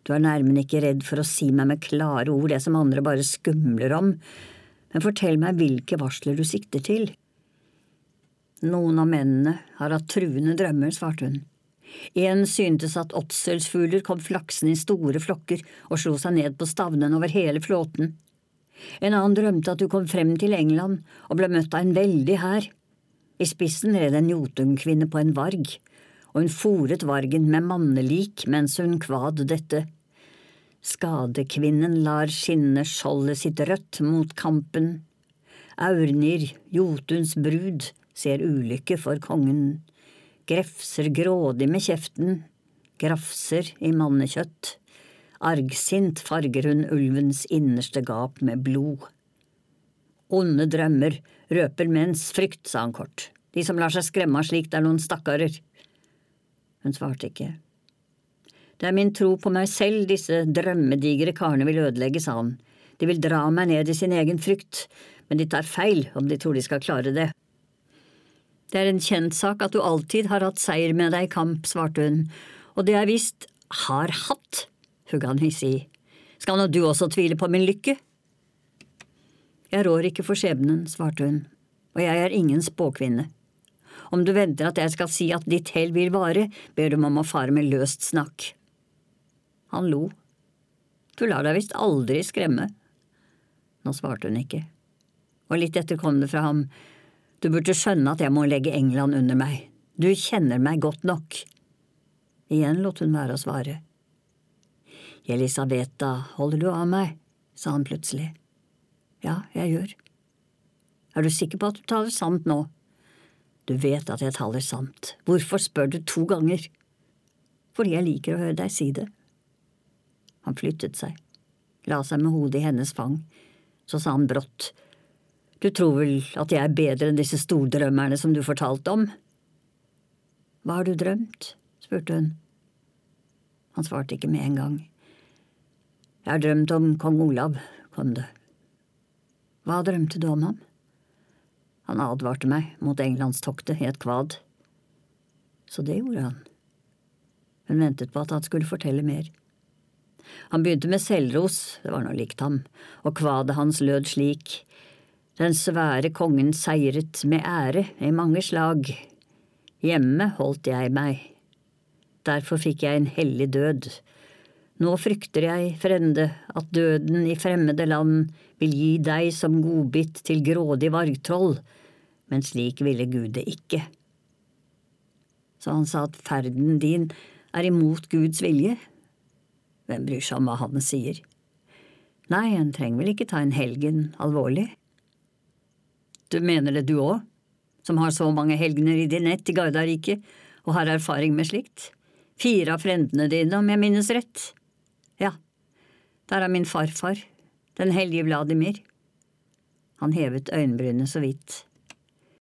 Du nærmere ikke redd for å si meg med klare ord det som andre bare skumler om, men fortell meg hvilke varsler du sikter til. Noen av mennene har hatt truende drømmer, svarte hun. En syntes at åtselsfugler kom flaksende i store flokker og slo seg ned på stavnen over hele flåten. En annen drømte at du kom frem til England og ble møtt av en veldig hær. I spissen red en Jotunkvinne på en varg, og hun fôret vargen med mannelik mens hun kvad dette. Skadekvinnen lar skinne skjoldet sitt rødt mot kampen. Aurnir, Jotuns brud, ser ulykke for kongen. Grefser grådig med kjeften, grafser i mannekjøtt. Argsint farger hun ulvens innerste gap med blod. Onde drømmer røper menns frykt, sa han kort. De som lar seg skremme slikt noen stakkarer. Hun svarte ikke. Det min tro på meg selv disse drømmedigre karene vil ødelegge, sa han. De vil dra meg ned i sin egen frykt, men de tar feil om de tror de skal klare det. Det en kjent sak at du alltid har hatt seier med deg i kamp, svarte hun, og det visst har hatt, hugga han hissig. Skal nå du også tvile på min lykke? Jeg rår ikke for skjebnen, svarte hun, og jeg ingen spåkvinne. Om du venter at jeg skal si at ditt hell vil vare, ber du meg om å fare med løst snakk. Han lo. Du lar deg visst aldri skremme. Nå svarte hun ikke, og litt etter kom det fra ham. Du burde skjønne at jeg må legge England under meg. Du kjenner meg godt nok. Igjen lot hun være å svare. Elisabeta, holder du av meg? Sa han plutselig. Ja, jeg gjør. Du sikker på at du taler sant nå? Du vet at jeg taler sant. Hvorfor spør du 2 ganger? Fordi jeg liker å høre deg si det. Han flyttet seg, la seg med hodet i hennes fang. Så sa han brått. Du tror vel at jeg bedre enn disse stordrømmerne som du fortalte om? Hva har du drømt? Spurte hun. Han svarte ikke med en gang. Jeg har drømt om kong Olav, kom det. Hva drømte du om ham? Han advarte meg mot Englandstoktet i et kvad. Så det gjorde han. Hun ventet på at han skulle fortelle mer. Han begynte med selvros, det var noe likt ham, og kvadet hans lød slik. Den svære kongen seiret med ære i mange slag. Hjemme holdt jeg meg. Derfor fikk jeg en hellig død. Nå frykter jeg, frende, at døden i fremmede land vil gi deg som godbit til grådig vargtroll, men slik ville Gud det ikke. Så han sa at ferden din imot Guds vilje. Hvem bryr seg om hva han sier? Nei, en trenger vel ikke ta en helgen alvorlig. Du mener det du også, som har så mange helgener i din nett i Gardarriket, og har erfaring med slikt? 4 av frendene dine, om jeg minnes rett. Ja, der min farfar, den hellige Vladimir. Han hevet øyenbrynene så vidt.